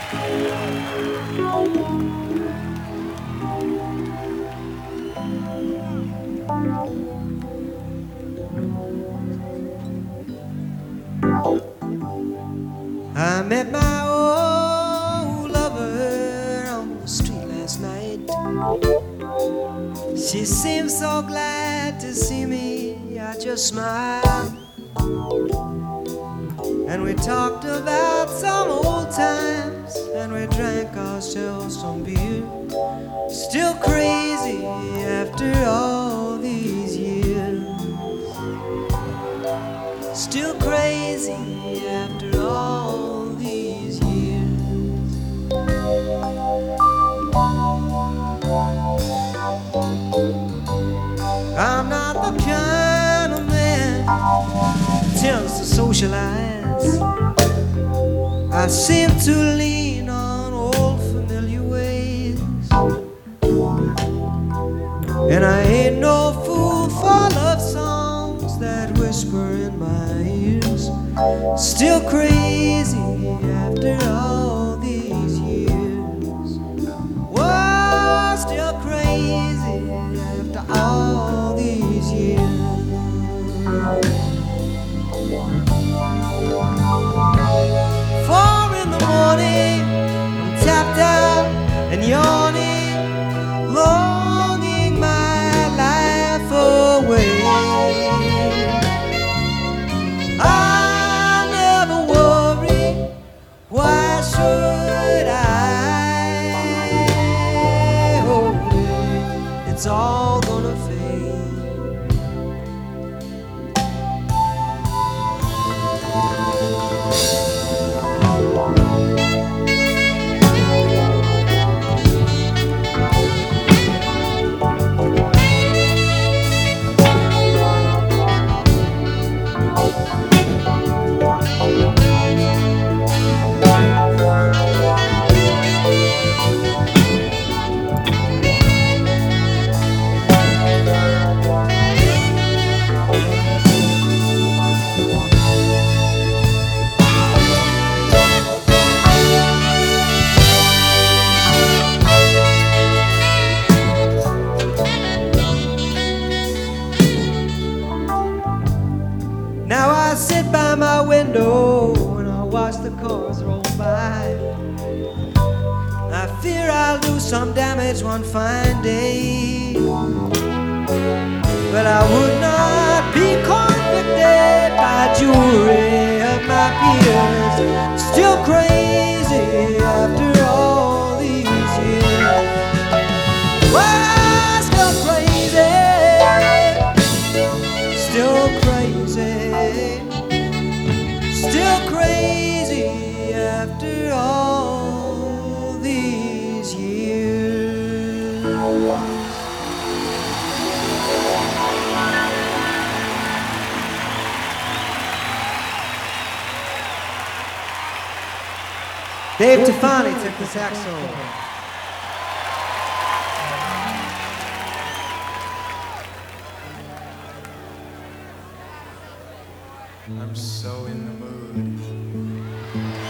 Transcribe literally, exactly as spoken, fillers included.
I met my old lover on the street last night. She seemed so glad to see me, I just smiled. And we talked about some old times, and we drank ourselves some beer. Still crazy after all these years. Still crazy after all these years. I'm not the kind of man who tends to socialize. I seem to lean on old familiar ways. And I ain't no fool for love songs that whisper in my ears. Still crazy after all these years. Whoa, still crazy after all these years. Four in the morning, I'm tapped out and yawning, longing my life away. I never worry, why should I? Oh, it's all gonna fade. Now I sit by my window and I watch the cars roll by. I fear I'll do some damage one fine day, but I would not be convicted by jury of my peers. Still crazy after all these years. Well, still crazy, still crazy. Still crazy after all these years. Dave Tufani took the saxophone. I'm so in the mood.